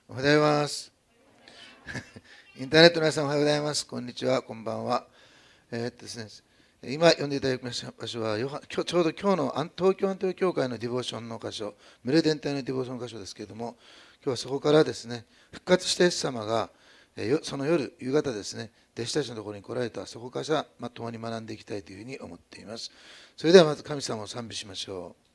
おはようございます。インターネットの皆さんおはようございます。こんにちは、こんばんは。ですね、今読んでいただきました場所は、ちょうど今日の東京アントニオ教会のディボーションの箇所、群れ全体のディボーションの箇所ですけれども、今日はそこからですね、復活したイエス様が、その夜、夕方ですね、弟子たちのところに来られた、そこから共に学んでいきたいというふうに思っています。それではまず神様を賛美しましょう。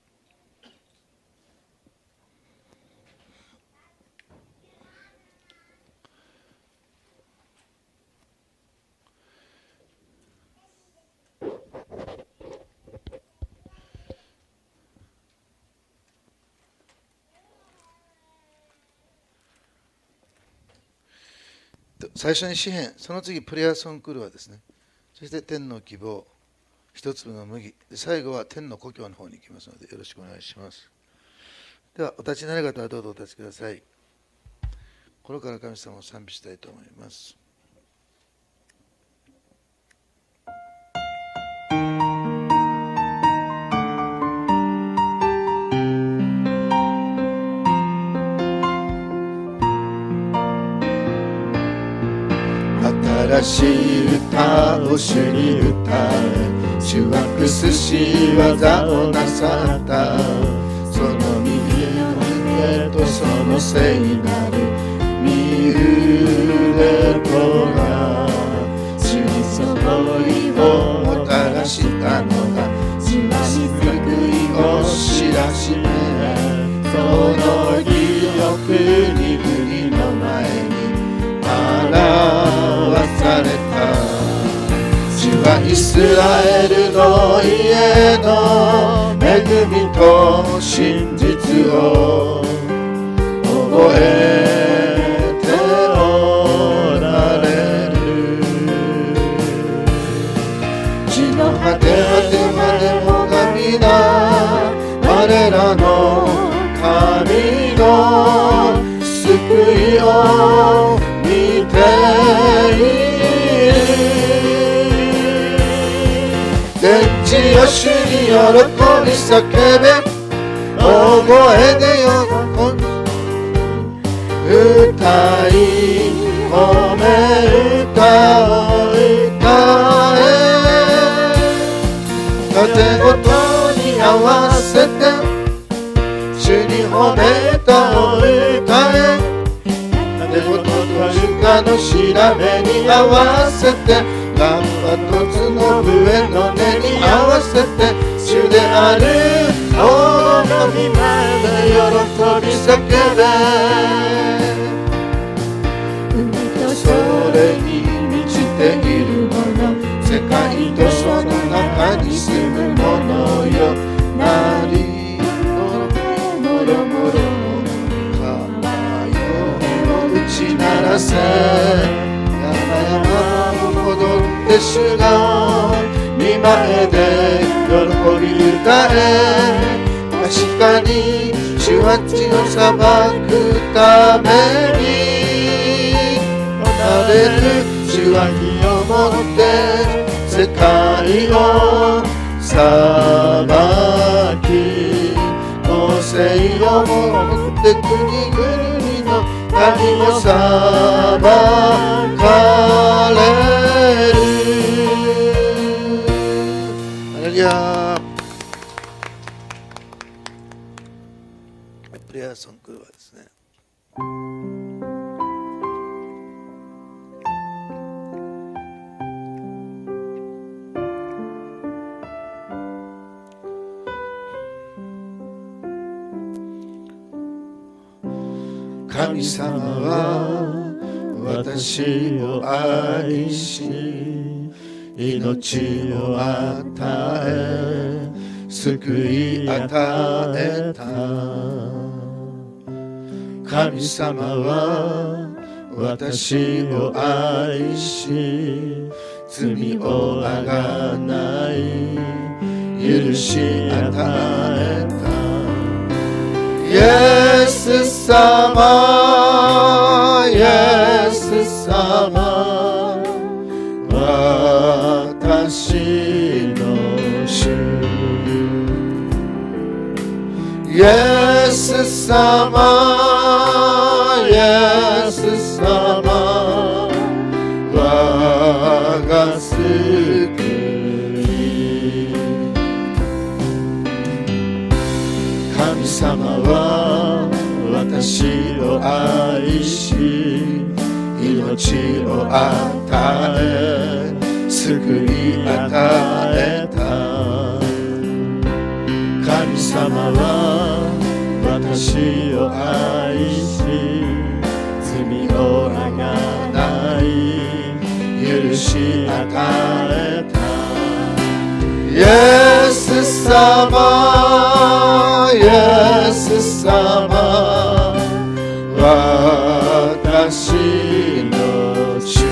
最初に詩篇、その次プレアソンクルはですね、そして天の希望、一粒の麦、最後は天の故郷の方に行きますのでよろしくお願いします。ではお立ちになる方はどうぞお立ちください。心から神様を賛美したいと思います。新しい歌を主に歌え、主は薬し技をなさった。その右の腕とその聖なる身腕とが主に揃いをもたらしたのだ。主は救いを知らしめ、その義を国々の前に表された。主はイスラエルの家の恵みと真実を覚えておられる。地の果て果てまでもが皆我らの神の救いを見ている。天地よ主に喜び叫べ、大声で喜び歌い褒め歌を歌え。風ごとに合わせて主に褒め歌を歌え。風ごとと床の調べに合わせて、ランパと角笛の音に合わせて、主である王の御前で喜び叫べ。海とそれに満ちているもの、世界とその中に住むものよ。なりもろもろ川よ打ち鳴らせ。山々を戻って主が御前で喜び歌え。確かに主は地を裁くためになれる。主は火を持って世界を裁き、公正を持って国々の神も裁かれる。ハレルヤ。プレアソンクルはですね、神様は私を愛し命を与え救い与えた。神様は私を愛し罪をあがない許し与えた。イエス様、イエス様、私の主。イエス様、イエス様我が救い神様は私を愛し命を与え救い与えた神様は私を愛し罪をあがない許し与えたイエス様イエス様私の主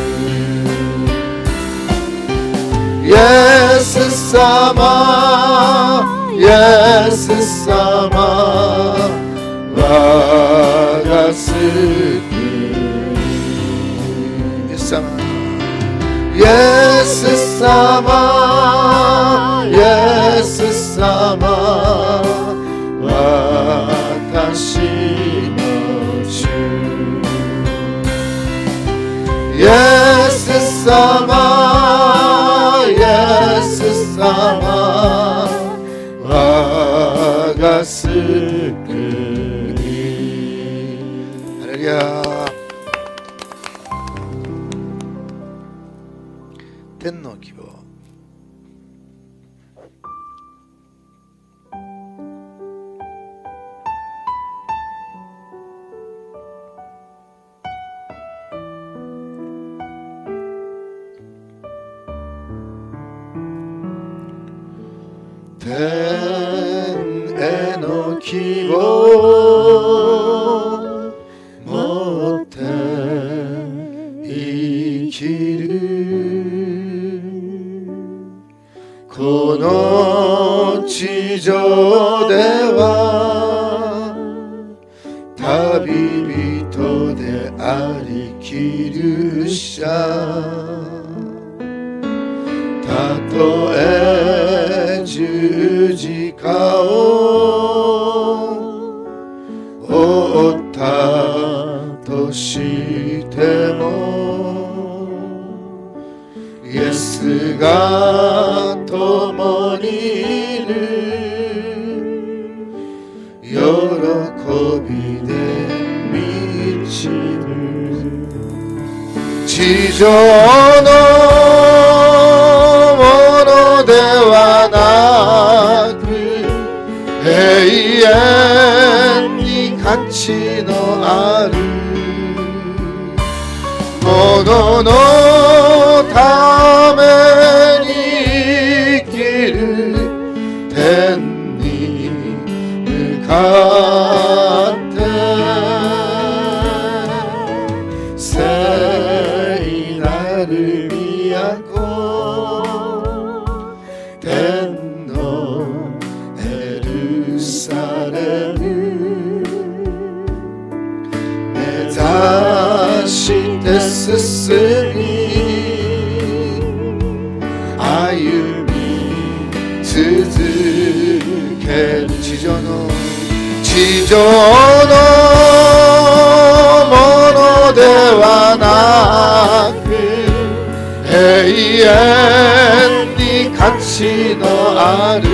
イエス様イエス様我が救いイエス様イエス様イエス様私の主イエス様イエス様我が救いハレルヤ天の希望天への希望持って生きるこの地上では旅人でありきる者たとえ十字架を負ったとしてもイエスが共にいる喜びで満ちる地上のではなく永遠に価値のあるもののために生きる天に向かって聖なる都天のエルサレム目指して進み歩み続ける地上のものではなく永遠に価値のある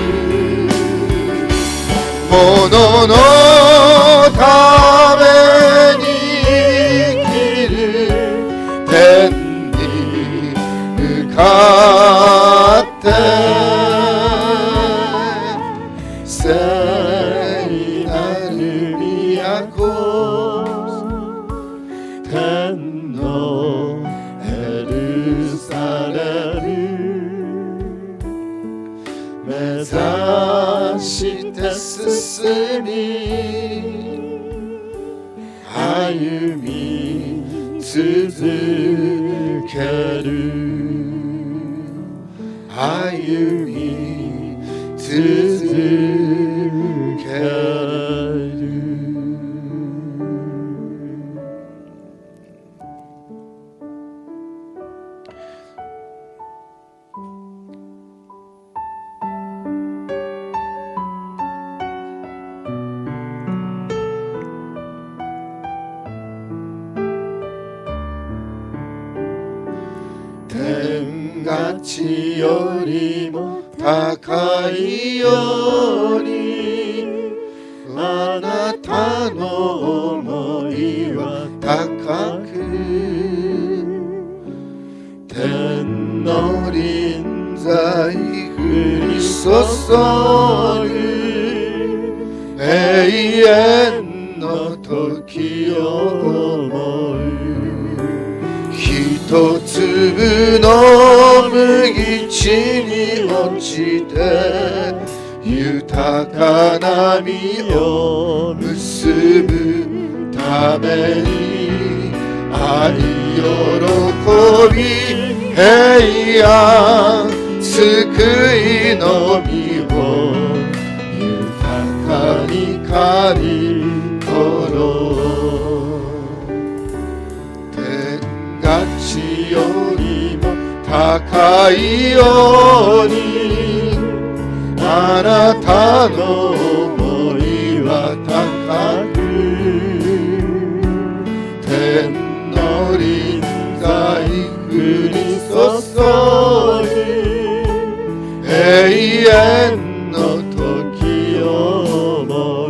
もののために生きる天に向かって聖なる都天のエルサレム目指して進み歩み続ける歩み続ける地よりも高いように、あなたの思いは高く、天の臨在降り注ぐ永遠の時を思う。一粒の麦地に落ちて豊かな実を結ぶために、愛喜び平安救いの実を豊かに刈り取ろう。地よりも高いように、あなたの思いは高く、天の臨在降り注ぐ永遠の時を思う。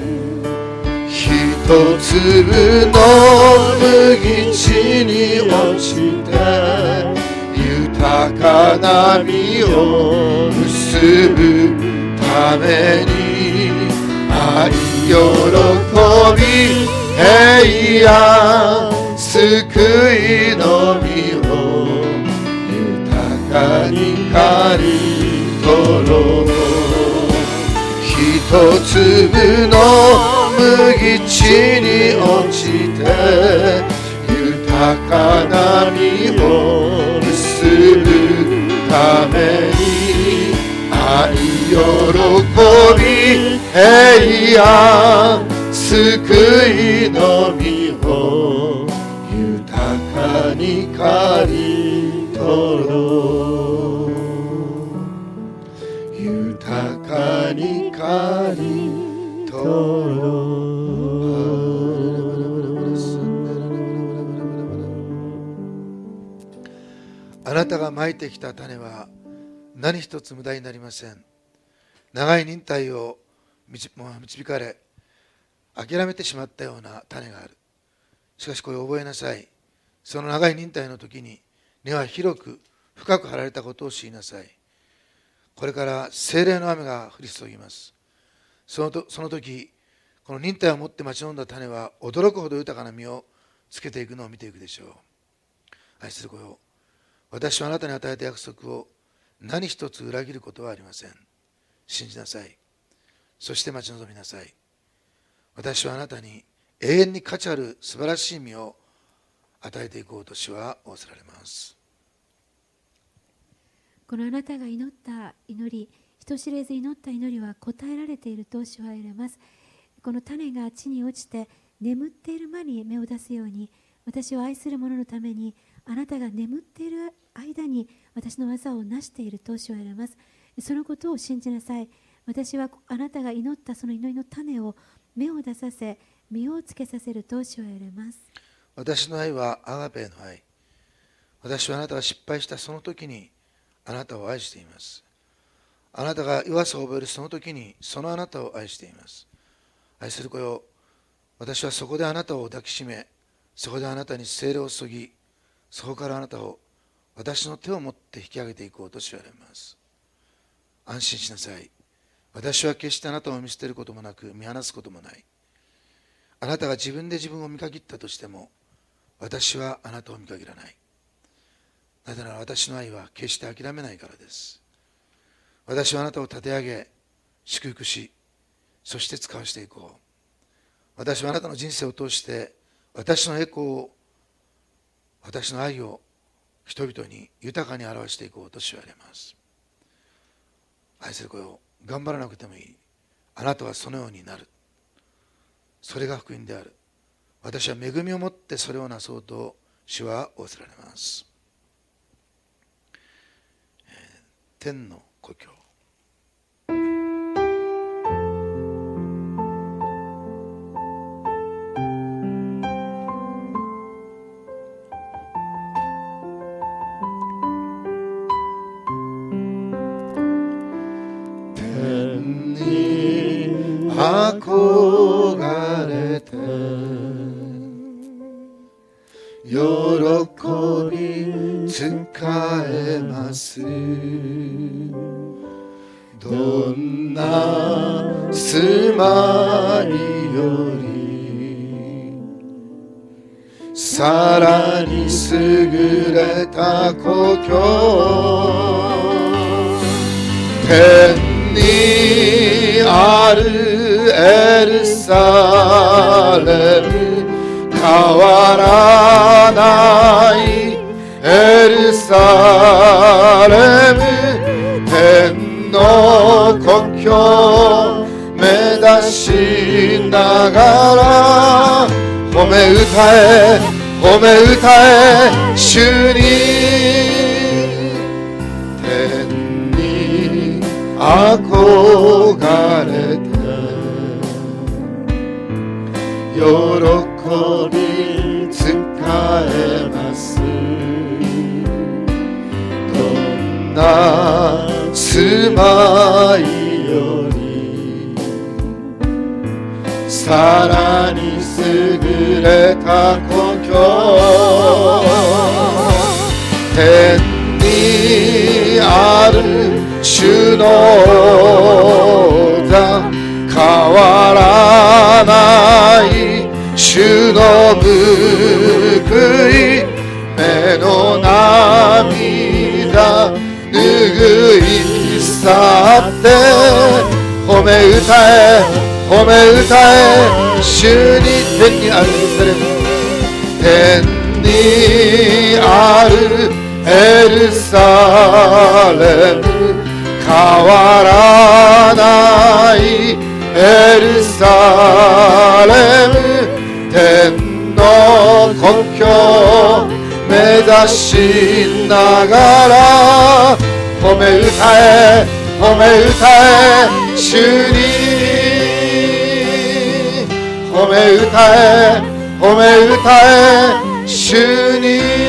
一粒の麦地に落ちて豊かな実を結ぶために、愛喜び平安救いの実を豊かに刈り取ろう。一粒の麦地に落ちて豊かな実を結ぶために、愛喜び平安救いの実を豊かに刈り取ろう。豊かに刈り取ろう。あなたがまいてきた種は何一つ無駄になりません。長い忍耐を導かれ諦めてしまったような種がある。しかしこれを覚えなさい。その長い忍耐の時に根は広く深く張られたことを知りなさい。これから聖霊の雨が降り注ぎます。その時、この忍耐を持って待ち望んだ種は驚くほど豊かな実をつけていくのを見ていくでしょう。愛する子よ、私はあなたに与えた約束を何一つ裏切ることはありません。信じなさい。そして待ち望みなさい。私はあなたに永遠に価値ある素晴らしい実を与えていこうと主は仰せられます。 このあなたが祈った祈り、人知れず祈った祈りは答えられていると主は言われます。この種が地に落ちて眠っている間に芽を出すように、私を愛する者のためにあなたが眠っている間に私の技を成していると主は言われます。そのことを信じなさい。私はあなたが祈ったその祈りの種を芽を出させ、実をつけさせると主は言われます。 私の愛はアガペの愛。私はあなたが失敗したその時にあなたを愛しています。あなたが弱さを覚えるその時にそのあなたを愛しています。愛する子よ、私はそこであなたを抱きしめ、そこであなたに聖霊を注ぎ、そこからあなたを私の手を持って引き上げていこうと言われます。安心しなさい。私は決してあなたを見捨てることもなく見放すこともない。あなたが自分で自分を見限ったとしても、私はあなたを見限らない。なぜなら私の愛は決して諦めないからです。私はあなたを立て上げ、祝福し、そして使わしていこう。私はあなたの人生を通して私の栄光を、私の愛を人々に豊かに表していこうと言われます。愛する子よ、頑張らなくてもいい。あなたはそのようになる。それが福音である。私は恵みを持ってそれをなそうと主は仰せられます。天の故郷。 憧れて喜び使えます。どんな住まいよりさらに優れた故郷、天にあるエルサレム、変わらないエルサレム、天の故郷目指しながら褒め歌え褒め歌え主に、天に憧れて喜び使えます。どんな住まいよりさらに優れた故郷、天にある主の座、変わらない主の報い、目の涙拭い去って褒め歌え褒め歌え主に、天にある天にあるエルサレム、変わらないエルサレム、天の故郷目指しながら褒め歌え褒め歌え主に、褒め歌え褒め歌え主に。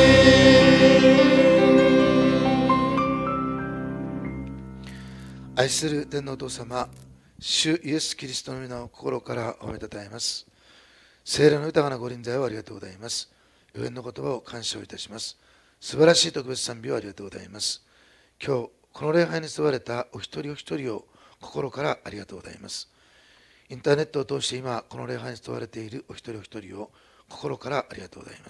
愛する天のお父様、主イエス・キリストの皆を心から褒めたたえます。聖霊の豊かなご臨在をありがとうございます。予言の言葉を感謝をいたします。素晴らしい特別賛美をありがとうございます。今日この礼拝に沿われたお一人お一人を心からありがとうございます。インターネットを通して今この礼拝に沿われているお一人お一人を心からありがとうございます。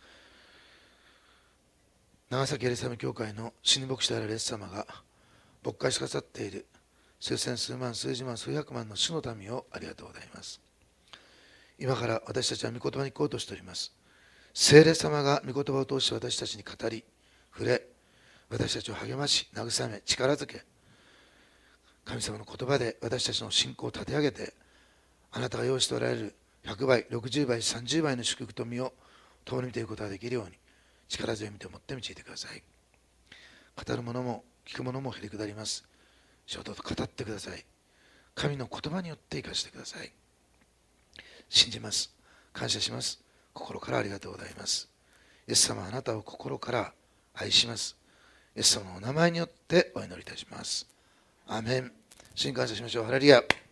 長崎エリサム教会の新牧師であるイエス様が牧会しかさっている数千数万数十万数百万の主の民をありがとうございます。今から私たちは御言葉に行こうとしております。聖霊様が御言葉を通して私たちに語り触れ、私たちを励まし慰め力づけ、神様の言葉で私たちの信仰を立て上げて、あなたが用意しておられる100倍60倍30倍の祝福と実を共に見ていくことができるように力強い御手を持って導いてください。語る者も聞く者もへりくだります。主をどうぞ語ってください。神の言葉によって生かしてください。信じます。感謝します。心からありがとうございます。イエス様、あなたを心から愛します。イエス様のお名前によってお祈りいたします。アーメン。主に感謝しましょう。ハレルヤ。